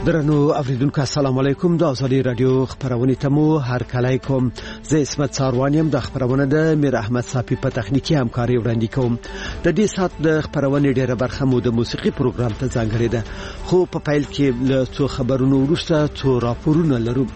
درنو اوریدونکو السلام علیکم. د ازادي رادیو خبرونه تمو هر کله کوم زه اسمت ساروانیم. د خبرونه د میر احمد صافی په تخنیکی همکاري وړاندې کوم. د دې سات د خبرونه ډیره برخه مو د موسیقي پروګرام ته ځانګړې ده، خو په پیل کې له څو خبرونو وروسته څو راپورونه لرو.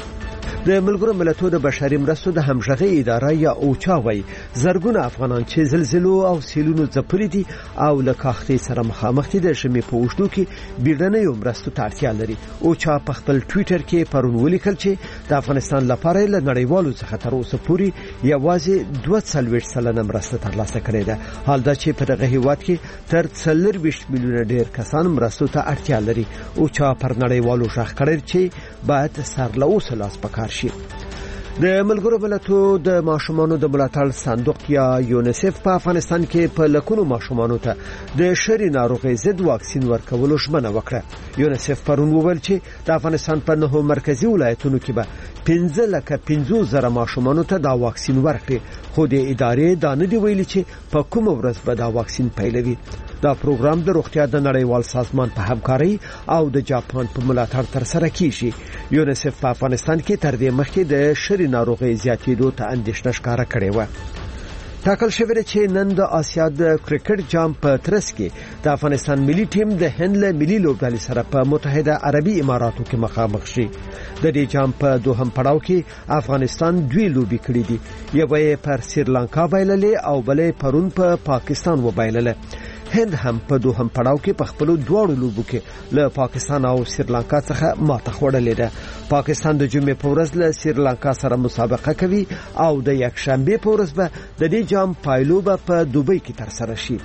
د ملګرو ملتونو د بشري مرستو د همغږي اداره یا اوچا وای زرګونه افغانان چې زلزلو او سیلونو ځپلي دي او له کاختي سره مخامخ دي د شمې په وشتو کې بیړنۍ مرستو ته اړتیا لري. اوچا په خپل ټوئیټر کې پرون ولیکل چې د افغانستان لپاره له نړیوالو څخه تر اوسه پورې یوازې 42 سلنه مرسته ترلاسه کړې ده، حال دا چې په دغه هیواد کې تر 40 میلیونه ډیر کسان مرستو ته اړتیا لري. اوچا پر نړیوالو ژغ کړی چې باید سر له اوسه لاس پکار شي. د ملګرو ملتونو د ماشومانو د ملاتړ صندوق یا یونیسف په افغانستان کې په لکونو ماشومانو ته د شری ناروغي ضد واکسین ورکولو ژمنه وکړه. یونیسف پرون وویل چې د افغانستان په 9 مرکزی ولایتونو کې به 15,50,000 ماشومانو ته دا واکسین ورکړي، خو د ادارې دا نه دی ویلي چې په کومه ورځ به دا واکسین پیلوي. دا پروګرام د روغتیا د نړیوال سازمان په همکاري او د جاپان په ملاتړ تر سره کیږي. یونیسف په افغانستان کې تر دې مخکې د شری ناروغي زیاتېدو ته اندېښنه ښکاره کړې و. ټاکل شوی چې نن د آسیا د کرکټ جام په ترڅ کې د افغانستان ملي ټیم د هند له ملي لوبډلې سره په متحده عربي اماراتو کې مخامخ شي. د دې جام په دوهم پړاو کې افغانستان 2 لوبې کړې دي، یوه یې پر سریلانکا بایللې او بلې پرون په پاکستان وبایلله. هند هم په دوهم پړاو کې په خپل دواړو لوبو کې له پاکستان او سریلانکا څخه ماته خوړلې ده. پاکستان د جمعې په ورځ له سریلانکا سره مسابقه کوي او د یکشنبه په ورځ به د دې جام پایلوبه په دوبۍ کې ترسره شي.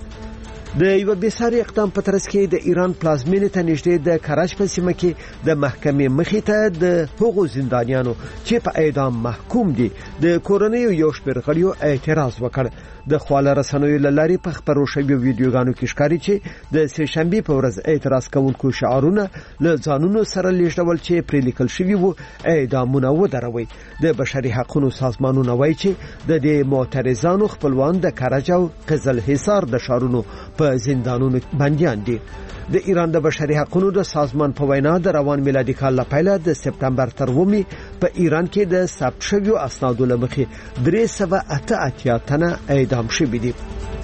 د یو بېساري اقدام په ترڅ کې د ایران پلازمینې ته نږدې د کراچ په سیمه کې د محکمې مخې ته د هغو زندانیانو چې په اعدام محکوم دي د کورنیو یو شمېر غړیو اعتراض وکړ. د خواله رسنیو له لارې په خپرو شویو ویډیوګانو کې ښکاري چې د سهشنبه په ورځ اعتراض کوونکو شعارونه له ځانونو سره لیږدول چې پرې لیکل شوي وو اعدامونه ودروي. د بشري حقوقو سازمانونه وایي چې د دې معترضانو خپلوان د کرج او قزل حصار د ښارونو په زندانونو بنديان دي. د ایران د بشري حقوقو د سازمان په وینا د روان میلادي کال لپاره د سپتمبر تر 2 په ایران کې د ثبت شویو اسنادو لمخې 388 تنه اعدام شوي دي.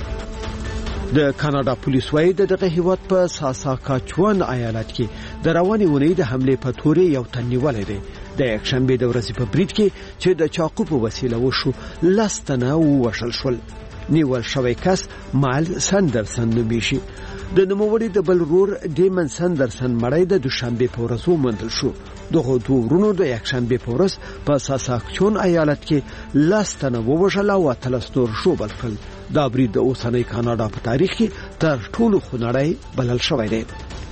د کاناډا پولیس وايي دغه هیواد په ساساکاچوان ایالت کې د رواني ونې د حمله په تورې یو تن نیولې ده. د یکشنبه د ورځې په بریټ کې چې د چاقو په وسیله وشو لاستنه وشل شول. نیول شوی کس مال سندرسن نومي شي. د نوموړي د بل رور ډیمن سندرسن مړی د دوشنبه په ورځ وموندل شو. دغه دوه ورونو د یکشنبه په ورځ په ساساکچون ایالت کې لاستنه ووژل او تلستور شو بل کړل. دا برید د اوسنۍ کاناډا په تاریخ کې تر ټولو خونړی بلل شوی دی.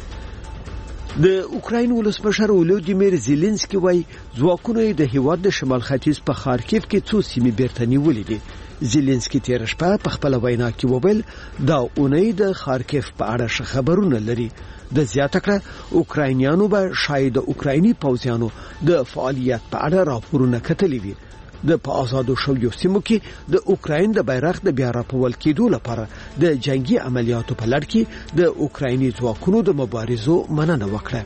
د اوکراین ولسمشر ولودیمیر زيلنسکي وايي ځواکونه د هیواد د شمال ختیځ په خارکیف کې څو سیمې بیرته نیولې دي. زيلنسکي تیر شپه په خپل وینا کې وویل دا اونۍ د خارکیف په اړه خبرونه لري. د زیاته کړه اوکراینیانو به شاید د اوکرایني پوځیانو د فعالیت په اړه راپورونه کتلي وي. د په آزادو شویو سیمو کې د اوکراین د بیرغ د بیا راپول کېدو لپاره د جنگي عملیاتو په لړ کې د اوکرایني ځواکونو د مبارزو مننه وکړه.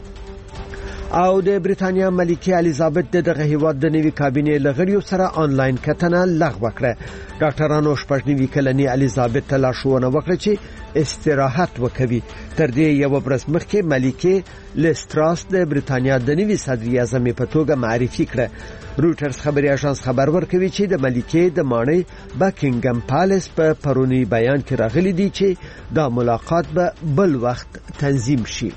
او د بریتانیا ملکه الیزابت دغه هیواد د نوي کابینې لغړیو سره آنلاین کتنه لغوه کړه. ډاکټرانو شپږنیوي کلنې الیزابت ته لارښوونه وکړه چې استراحت وکړي. تر دې یو ورځ مخکې ملکه لستراس د بریتانیا د نوي صدر اعظم په توګه معرفي کړه. روټرز خبري اژانس خبر ورکوي چې د ملکه د ماڼۍ بکینګم پالیس په پرونی بیان کې راغلي دي چې دا ملاقات به بل وخت تنظیم شي.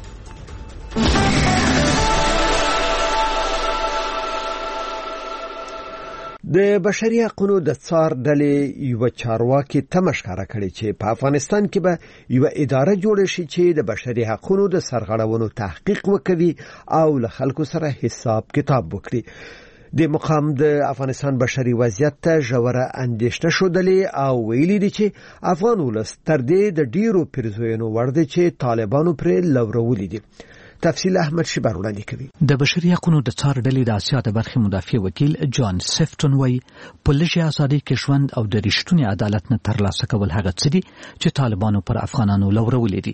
د بشري حقوقو د څار ډلې یو چارواکي تمشکاره کړي چې په افغانستان کې به یو اداره جوړ شي چې د بشري حقوقو د سرغړونو تحقیق وکړي او له خلکو سره حساب کتاب وکړي. د مقام د افغانستان بشري وضعیت ته ژوره اندېښنه شودلې او ویلي دي چې افغان ولس تر دې د ډیرو پرزوینو ورده چې طالبانو پر لورولې دي. تفصیل احمد شبر وړاندې کوي. د بشري حقوقو د څار ډلې د اسیا د برخې مدافع وکیل جان سیفټون وایي په لږه ازادي کې ژوند او د رښتونی عدالت نه ترلاسه کول هغه څه دي چې طالبانو پر افغانانو لورولې دي.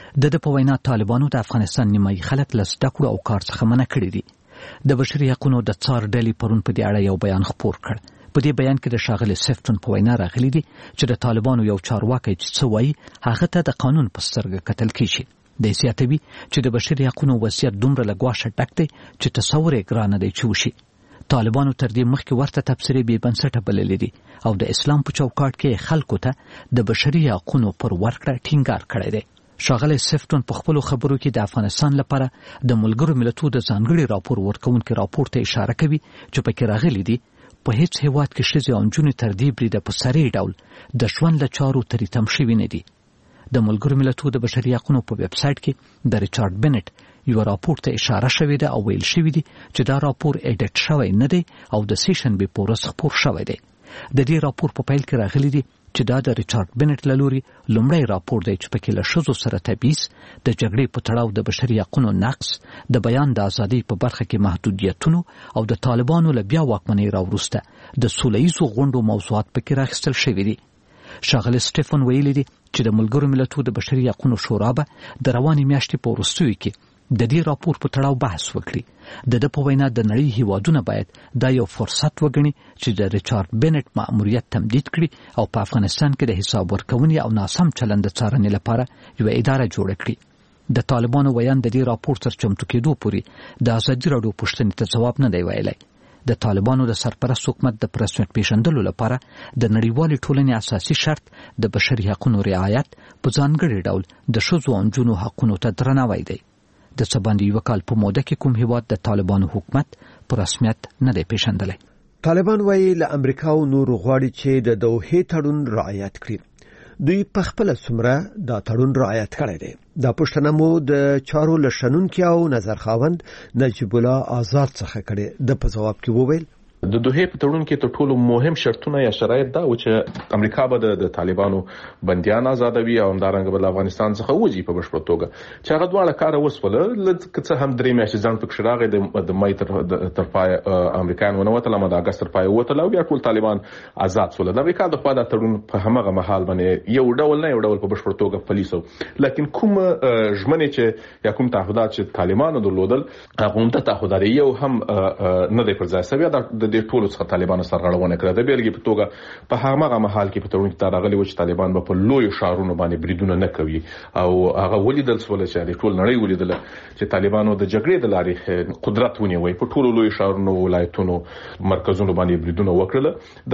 د په وینا طالبانو د افغانستان نیمایي خلک له زده کړو او کار څخه منع کړي دي. د بشري حقوقو د څار ډلې پرون په دې اړه یو بیان خپور کړ. په دې بیان کې د ښاغلي سیفټون په وینا راغلي دي چې د طالبانو یو چارواکی چې څه وایي هغه ته د قانون په سترګه کتل کیږي. د زیاتوي چې د بشري حقوقو وضعیت دومره له ګواښه ډک دی چې تصور یې ګرانه دی چې وشي. طالبانو تر دې مخکې ورته تبصرې بې بنسټه بللې دي او د اسلام په چوکاټ کې خلکو ته د بشري حقوقو پر ورکړه ټینګار کړی دی. ښاغلی سیفټون په خپلو خبرو کې د افغانستان لپاره د ملګرو ملتونو د ځانګړي راپور ورکوونکي راپور ته اشاره کوي چې پکې راغلي دي په هیڅ هیواد کې ښځې او نجونې تر دې بریده په سري ډول د ژوند له چارو ترې تم شوي نه دي. د ملګرو ملتونو د بشري حقوقو په ویب سایټ کې د ریچارډ بنټ یو راپور ته اشاره شوې ده او ویل شوی دی چې دا راپور اډیټ شوی نه دی او د سیشن به پورس خپور شوی دی. د دې راپور په پیل کې راغلي دي چې دا د ریچارډ بنټ له لوري لومړی راپور دی چې پکې له ښځو سره تبعیض، د جګړې په تړاو د بشري حقوقو نقض، د بیان د ازادۍ په برخه کې محدودیتونو او د طالبانو له بیا واکمنۍ راوروسته د سوله ییزو غونډو موضوعات پکې راخیستل شوي دي. ښاغلی سټیفن ویلي دي چې د ملګرو ملتونو د بشري حقوقو شورا به د روانې میاشتې په وروستیو کې د دې راپور په تړاو بحث وکړي. د په وینا د نړۍ هیوادونه باید دا یو فرصت وګڼي چې د ریچارډ بنټ مأموریت تمدید کړي او په افغانستان کې د حساب ورکونې او ناسم چلند څارنې لپاره یو اداره جوړه کړي. د طالبانو ویان د دې راپور تر چمتو کېدو پورې د ازادي راډیو پوښتنې ته ځواب نه دی ویلی. د طالبانو د سرپرست حکومت د رسمیت پیژندلو لپاره د نړیوالې ټولنې اساسي شرط د بشري حقوقو رعایت په ځانګړي ډول د ښځو او نجونو حقونو ته درناوی دی. د څه باندې یو کال په موده کې کوم هیواد د طالبانو حکومت په رسمیت نه دی پیژندلی. طالبان وایي له امریکا او نورو غواړي چې د دوحې تړون رعایت کړي. دوی په خپل څومره دا تړون رعایت کړی دی. دا پوښتنه مو د چارو له شنونکي او نظرخواوند نجیب الله آزاد څخه کړې. د په جواب کې وویل د دوحې په تړون کې تر ټولو مهم شرطونه یا شرایط دا و چې امریکا به د طالبانو بنديان آزادوي او همدارنګه به افغانستان څخه وځي په بشپړ توګه چې هغه دواړه کار وسول. لکه هم درې میاشتې ځان پکې راغی د مای تر پای امریکایان ونوتل، ما د اگست تر پای وتل او بیا ټول طالبان آزاد شول. د امریکا د خوا د تړون په همغه محل باندې یو ډول په بشپړ توګه پلیسو، لکن کوم ژمنې چې یا کوم تعهدات چې طالبانو درلودل هغه هم ته تعهدات یو هم نه دی پر ځای سوي. د ټولو څخه طالبانو سرغړونه کړې ده. بیلګې په توګه په هغه محل کې په تړون کې راغلي و چې طالبان به په لوی شهرونو باندې بریدونه نه کوي او هغه ولیدل سول چې د ټول نړۍ ولیدل چې طالبانو د جګړې د لارې قدرت ونیوي، په ټولو لوی شهرونو، ولایتونو، مرکزونو باندې بریدونه وکړل. د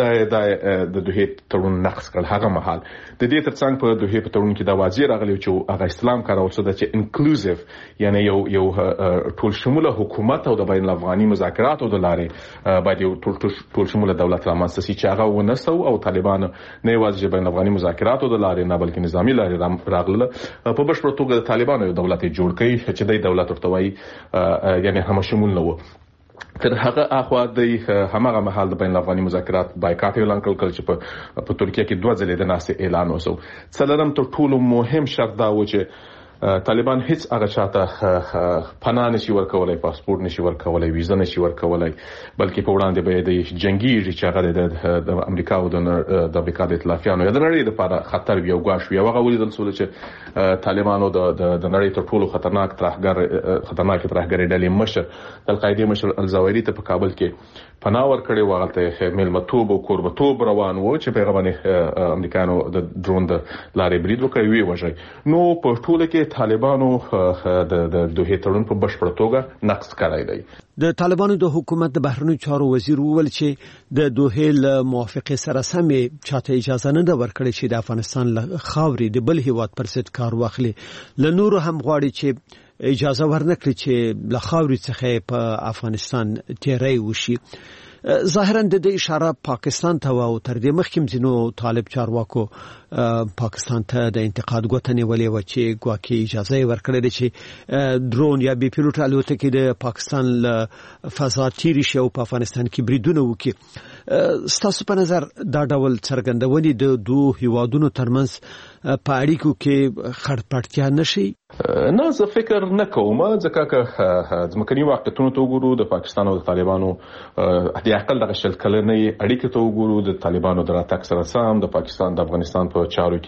دوحې تړون نقض کړ. هغه محل د دې ترڅنګ په دوحې په تړون کې دا واضح راغلی چې هغه اسلام کارول څه د چې انکلوزیو یعنی یو ټول شموله حکومت او د بین الافغاني مذاکراتو د لارې باید ټول شموله دولت رامنځته شي چې هغه ونسو او طالبان نه یوازې بین افغاني مذاکراتو د لارې نه بلکې نظامی لارې راغله په بشپړ توګه د طالبانو یو دولت جوړ کړي چې د دولت ورته وایي یعنی هم شمول نه و. تر هغه اخوا د همغه محل د بین الافغاني مذاکرات بایکاټ اعلان کړل چې په ترکیه کې 2 ځلې د ناستې اعلان وسو. څلورم تر ټولو مهم شرط دا و چې طالبان هیڅ هغه چاته پناه نشي ورکولای، پاسپورت نشي ورکولای، ویزه نشي ورکولای، بلکې په وړاندې به د جنگي چې هغه د امریکا او د امریکا د ائتلافیانو یا د نړۍ لپاره خطر یو غواش وي. هغه ولیدل سول چې طالبانو د نړۍ تر ټولو خطرناک ترهګر ډلې مشر القاعده مشر الزوایری ته په کابل کې پناه ورکړي. وغلته ملمتوب او قربتوب روان و چې پیغامونه امریکانو د ډرون د لارې برید وکړي وی وژي. نو په ټوله کې طالبانو د دوحې تړون په بشپړ توګه نقض کړی دی. د طالبانو د حکومت د بهرنیو چارو وزیر وویل چې د دوحې له موافقې سره سمې چاته اجازه نه ده ورکړې چې د افغانستان له خاورې د بل هیواد پر ضد کار واخلي. له نورو هم غواړي چې اجازه ورنکړي چې له خاورې څخه په افغانستان تیری وشي. ظاهرا د دې اشاره پاکستان ته او تر دې مخکې ځینو طالب چارواکو پاکستان ته د انتقاد غوښتنې ولې و چې ګواکې اجازه ورکړل چې درون یا بي پیلوټ الوتکې د پاکستان له فضا تیری شي او په افغانستان کې بریدونه وکړي. ستاسو په نظر دا ډول څرګندونې د دوه هیوادونو ترمنځ په اړیکو کې خړپړتیا نشي؟ نه، زه فکر نه کوم، ځکه چې ځمکني واقعیتونو ته وګورو د پاکستان او د طالبانو د عقل دغه شل کلنې اړیکې ته وګورو، د طالبانو د راتګ سره سم د پاکستان د افغانستان په چارو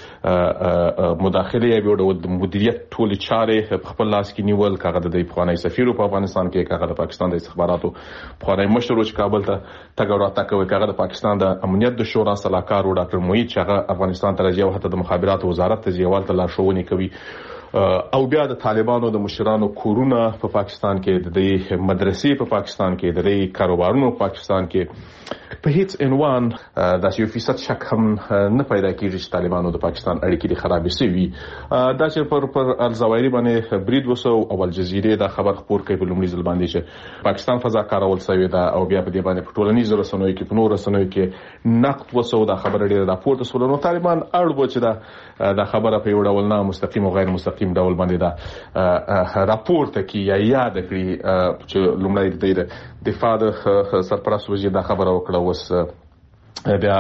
کې مداخله یې ډول د مدیریت ټول چارې په خپل لاس کې نیول، کاغه د افغاني سفیر په افغانستان کې، کاغه د پاکستان د استخباراتو په مشر چې کابل ته تګ او راتګ کوي، کاغه د پاکستان د امنیت د شورا سلاکار ډاکټر موحید چې هغه افغانستان ته راځي او حتی د مخابراتو وزارت ته ځیوال ته لارښوونې کوي، او بیا د طالبانو د مشرانو کورونه په پاکستان کې، د مدرسې په پاکستان کې، د کاروبارونو په پاکستان کې په هیڅ عنوان د 1% شک هم نه پیدا کیږي چې طالبانو د پاکستان اړیکې د خرابې سوي. دا چې پر الزوایری باندې برید وسو او الجزیره دا خبر خبر کوي په لومړي ځل باندې چې پاکستان فضا کارول سوي دا، او بیا په دې باندې په ټولنیزو رسنیو کې په نور رسنیو کې نقد وسو دا خبره ډیره راپورته سول. نو طالبان اړ و چې دا خبره په یو ډول نه مستقیم او غیر مستقیم ډول باندې دا راپورته کی یا یاد کړی چې لومړی د دفاع د سرپرست وزیر دا خبره وکړه، وس بیا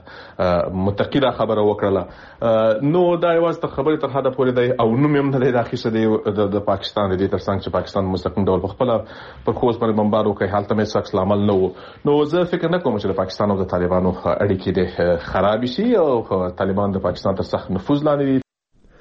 متقیده خبره وکړه. نو دا یوازې د خبرې تر حده پورې دی او نوم هم نه دی راخیسته دی د پاکستان د ترڅنګ چې پاکستان مستقیم ډول په خپل پر خوځ باندې بمبار وکړي، حالت مې سکس لامل نه وو. نو زه فکر نه کوم چې د پاکستان او د طالبانو اړیکې د خراب شي او طالبان د پاکستان تر سخت نفوذ لاندې دي.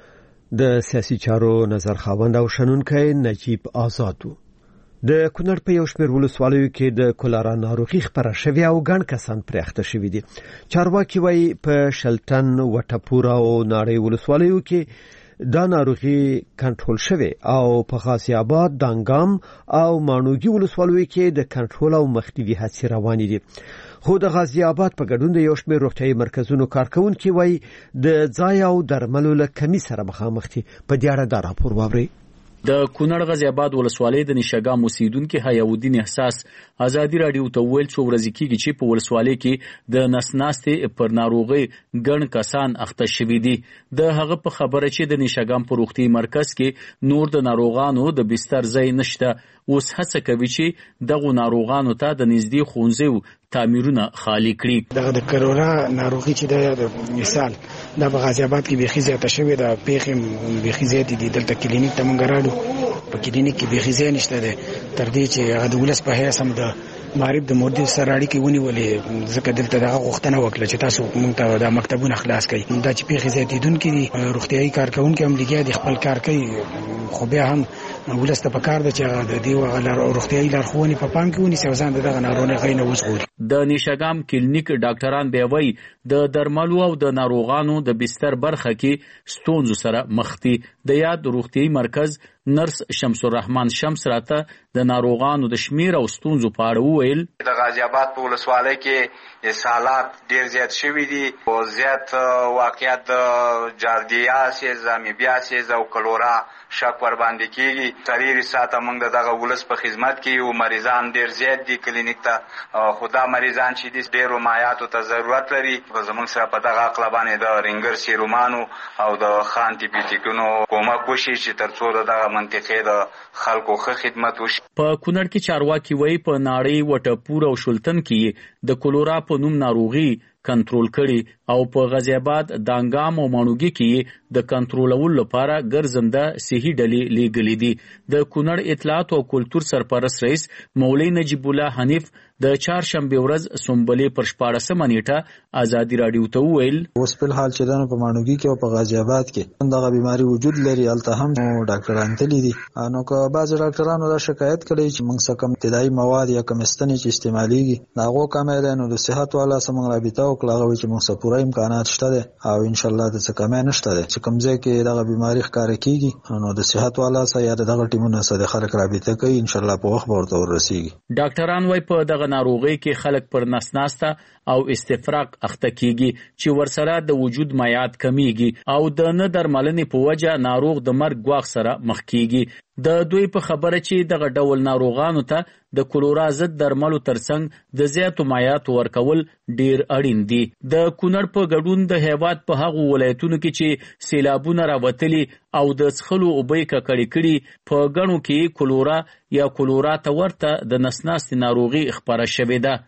د سیاسي چارو نظر خاوند او شنونکی نجیب آزاد و. د کونړ په یو شمېر ولسوالیو کې د کولرا ناروغي خپره شوې او ګڼ کسان پرې اخته شوي دي. چارواکي وایي په شلټن، وټپور او ناړۍ ولسوالیو کې دا ناروغي کنټرول شوې او په غازي آباد، دانګام او مانوګي ولسوالیو کې د کنټرول او مخنیوي هڅې روانې دي. خو د غازي آباد په ګډون د یو شمېر روغتیايي مرکزونو کارکونکي وایي د ځای او درملو له کمی سره مخامخ دي. په دې اړه دا راپور واورئ. د کونړ غازي آباد ولسوالۍ د نشګام اوسیدونکو حیاودین احساس ازادي رادیو ته ویل چې ورځ کېږي چې په ولسوالۍ کې د نسناستې پر ناروغي ګڼ کسان اخته شوي دي. د هغه په خبره چې د نشګام په روغتي مرکز کې نور د ناروغانو د بستر ځای نشته، اوس هڅه کوي چې دغه ناروغانو ته د نږدې ښوونځیو تعمیرونه خالی کړي. د کرونا ناروغي چې د مثال د غازي آباد کې بيخي زیاته شوې ده، پیښې بيخي زیاتې دي. دلته کلینیک ته مونږ راړو، په کلینیک کې بيخي ځای نشته ده، تر دې چې هغه د ولس په هیڅ هم د معرب د مودي سره اړیکې ونیولې، ځکه دلته دغه غوښتنه وکړه چې تاسو مونږ ته د مکتبونو خلاص کړئ. دا چې پیښې زیاتېدونکې دي، روغتیايي کارکونکي هم لګیا دي خپل کار کوي، خو بیا هم ولس ته پکار ده چې د دې روغتیايي لارښوونې په پام کې ونیسي او ځان دغه ناروغۍ نه وژغوري. د نشګام کلینیک ډاکټران به وایي د درملو او د ناروغانو د بستر برخه کې ستونزو سره مخ دي. د یاد روغتیايي مرکز نرس شمس الرحمن شمس راته د ناروغانو د شمیر او ستونزو په اړه وویل. د غازي آباد په ولسوالۍ کې سالات ډیر زیات شوي دي او زیات واقعیت د جاردیاسیز، امیبیاسیز او کلورا شک ور باندې کیږي. سریری ساته موږ دغه ولس په خدمت کې او مریضان ډیر زیات دي کلینیک ته. خدا مریضان چې دي ډیرو مایاتو ته ضرورت لري. زموږ سره په دغه عقل باندې د رینګر سیرومانو او د خانټي بیوټیکونو کومک وشي چې ترڅو دغه منطقې د خلکو ښه خدمت وشي. په کونړ کې چارواکي وایي په ناړۍ، وټپور او شلتن کې د کولورا په نوم ناروغي کنټرول کړي او په غازي آباد، دانګام او مانوګي کې د کنټرولولو لپاره ګرځنده صحي ډلې لیږلې دي. د کونړ اطلاعات او کلتور سرپرست رئیس مولوی نجیب الله حنیف د چهارشنبه ورځ سنبلې پر 14 نیټه ازادي رادیو ته ویل اوس په حال چې دنه په مانوګي کې او په غازي آباد کې دغه بیماری وجود لري، الته هم ډاکټران تللی دي. نو که بعض ډاکټرانو دا شکایت کړي چې موږ څه کم ابتدایي مواد یا کم ستنې چې استعماليږي هغه کم دی، نو د صحت والا سره رابطه وکړه چې موږ سره پوره امکانات شته دي او ان شاء الله د څه کمه نشته دي. چې کوم ځای کې دغه بیماری ښکار کیږي نو د صحت والا سره یا دغه ټیمونو سره خلک رابطه کوي، ان شاء الله په وخت ورته ورسیږي. ډاکټران وايي په دغه ناروغي کې خلک پر نسناسته او استفراغ اخته کیږي چې ورسره د وجود مایعات کمیږي او د نه درملنې په وجه ناروغ د مرګ ګواښ سره مخ کیږي. د دوی په خبره چې دغه ډول ناروغانو ته د کولورا ضد درملو ترڅنګ د زیاتو مایعاتو ورکول ډیر اړین دي. د کونړ په ګډون د هیواد په هغو ولایتونو کې چې سیلابونه راوتلي او د څښلو اوبه ککړې کړي په ګڼو کې کولورا یا کولورا ته ورته د نسناستې ناروغي خپره شوې ده.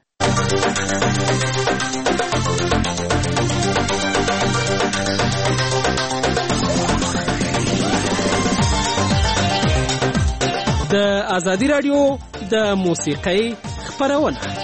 ازادي رادیو د موسیقۍ خبرونه